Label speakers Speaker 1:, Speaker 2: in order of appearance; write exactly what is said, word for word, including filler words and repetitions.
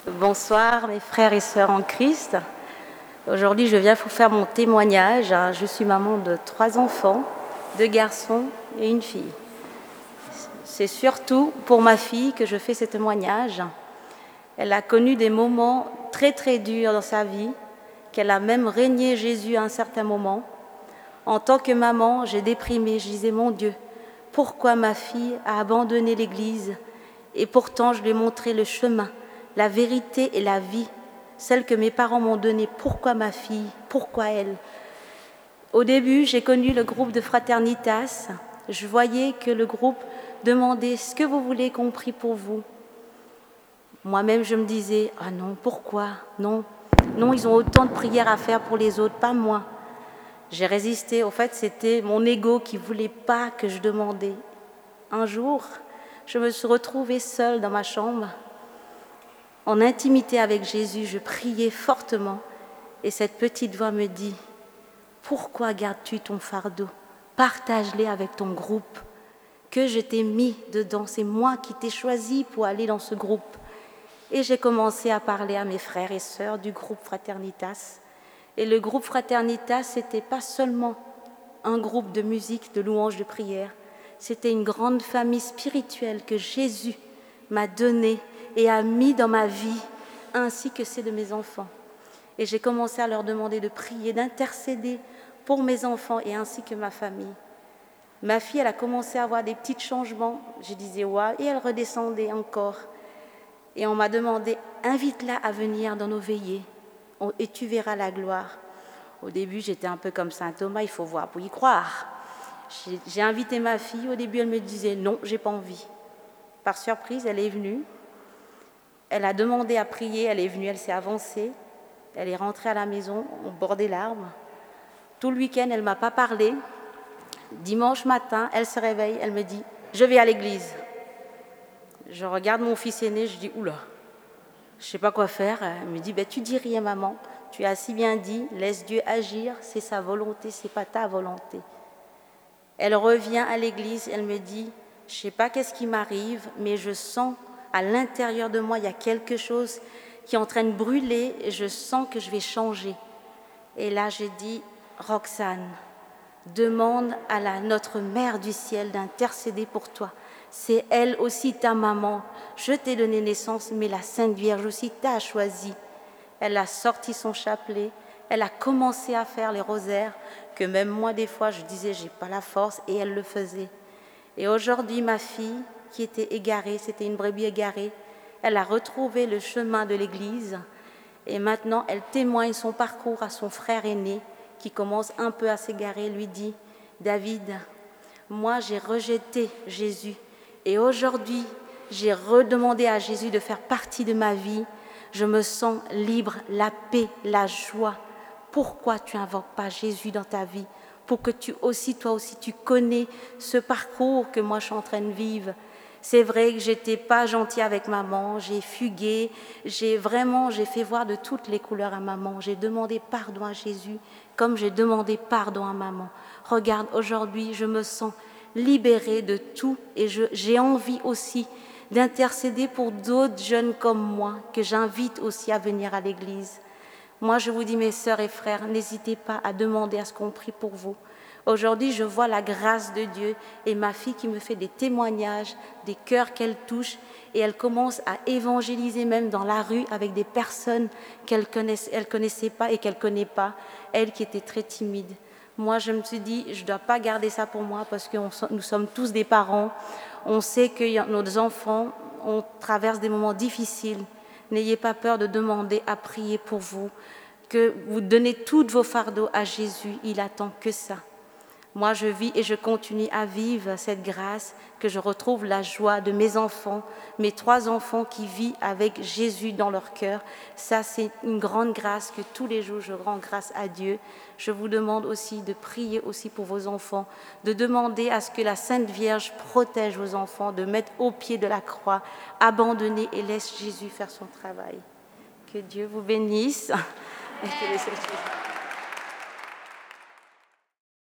Speaker 1: Bonsoir mes frères et sœurs en Christ. Aujourd'hui je viens vous faire mon témoignage. Je suis maman de trois enfants, deux garçons et une fille. C'est surtout pour ma fille que je fais ce témoignage. Elle a connu des moments très très durs dans sa vie, qu'elle a même régné Jésus à un certain moment. En tant que maman, j'ai déprimé, je disais mon Dieu, pourquoi ma fille a abandonné l'Église? Et pourtant je lui ai montré le chemin, la vérité et la vie, celle que mes parents m'ont donnée. Pourquoi ma fille? Pourquoi elle? Au début, j'ai connu le groupe de Fraternitas. Je voyais que le groupe demandait ce que vous voulez qu'on prie pour vous. Moi-même, je me disais, ah non, pourquoi? Non, non, ils ont autant de prières à faire pour les autres, pas moi. J'ai résisté. Au fait, c'était mon ego qui ne voulait pas que je demandais. Un jour, je me suis retrouvée seule dans ma chambre. En intimité avec Jésus, je priais fortement. Et cette petite voix me dit, pourquoi gardes-tu ton fardeau? Partage-les avec ton groupe. Que je t'ai mis dedans, c'est moi qui t'ai choisi pour aller dans ce groupe. Et j'ai commencé à parler à mes frères et sœurs du groupe Fraternitas. Et le groupe Fraternitas, ce n'était pas seulement un groupe de musique, de louanges, de prière. C'était une grande famille spirituelle que Jésus m'a donnée et a mis dans ma vie, ainsi que celle de mes enfants. Et j'ai commencé à leur demander de prier, d'intercéder pour mes enfants et ainsi que ma famille. Ma fille, elle a commencé à avoir des petits changements. Je disais « ouais » et elle redescendait encore. Et on m'a demandé « invite-la à venir dans nos veillées et tu verras la gloire ». Au début, j'étais un peu comme Saint Thomas, il faut voir pour y croire. J'ai invité ma fille, au début elle me disait « non, j'ai pas envie ». Par surprise, elle est venue. Elle a demandé à prier, elle est venue, elle s'est avancée. Elle est rentrée à la maison, on bordait l'arbre. Tout le week-end, elle ne m'a pas parlé. Dimanche matin, elle se réveille, elle me dit « je vais à l'église ». Je regarde mon fils aîné, je dis « oula, je ne sais pas quoi faire ». Elle me dit bah, « tu dis rien maman, tu as si bien dit, laisse Dieu agir, c'est sa volonté, ce n'est pas ta volonté ». Elle revient à l'église, elle me dit « je ne sais pas qu'est-ce qui m'arrive, mais je sens à l'intérieur de moi, il y a quelque chose qui est en train de brûler et je sens que je vais changer ». Et là, j'ai dit « Roxane, demande à la, notre Mère du ciel d'intercéder pour toi. C'est elle aussi ta maman. Je t'ai donné naissance, mais la Sainte Vierge aussi t'a choisi. » Elle a sorti son chapelet, elle a commencé à faire les rosaires, que même moi, des fois, je disais, j'ai pas la force, et elle le faisait. Et aujourd'hui, ma fille, qui était égarée, c'était une brebis égarée, elle a retrouvé le chemin de l'Église, et maintenant, elle témoigne son parcours à son frère aîné, qui commence un peu à s'égarer, lui dit « David, moi j'ai rejeté Jésus et aujourd'hui j'ai redemandé à Jésus de faire partie de ma vie. Je me sens libre, la paix, la joie. Pourquoi tu n'invoques pas Jésus dans ta vie? Pour que tu aussi, toi aussi, tu connais ce parcours que moi je suis en train de vivre. » C'est vrai que j'étais pas gentille avec maman, j'ai fugué, j'ai vraiment, j'ai fait voir de toutes les couleurs à maman. J'ai demandé pardon à Jésus, comme j'ai demandé pardon à maman. Regarde, aujourd'hui, je me sens libérée de tout et j'ai envie aussi d'intercéder pour d'autres jeunes comme moi, que j'invite aussi à venir à l'église. Moi, je vous dis, mes sœurs et frères, n'hésitez pas à demander à ce qu'on prie pour vous. Aujourd'hui, je vois la grâce de Dieu et ma fille qui me fait des témoignages, des cœurs qu'elle touche et elle commence à évangéliser même dans la rue avec des personnes qu'elle connaissait, elle connaissait pas et qu'elle connaît pas, elle qui était très timide. Moi, je me suis dit, je ne dois pas garder ça pour moi parce que on, nous sommes tous des parents. On sait que nos enfants, on traverse des moments difficiles. N'ayez pas peur de demander à prier pour vous, que vous donnez tous vos fardeaux à Jésus. Il attend que ça. Moi, je vis et je continue à vivre cette grâce, que je retrouve la joie de mes enfants, mes trois enfants qui vivent avec Jésus dans leur cœur. Ça, c'est une grande grâce que tous les jours, je rends grâce à Dieu. Je vous demande aussi de prier aussi pour vos enfants, de demander à ce que la Sainte Vierge protège vos enfants, de mettre au pied de la croix, abandonner et laisse Jésus faire son travail. Que Dieu vous bénisse. Et que les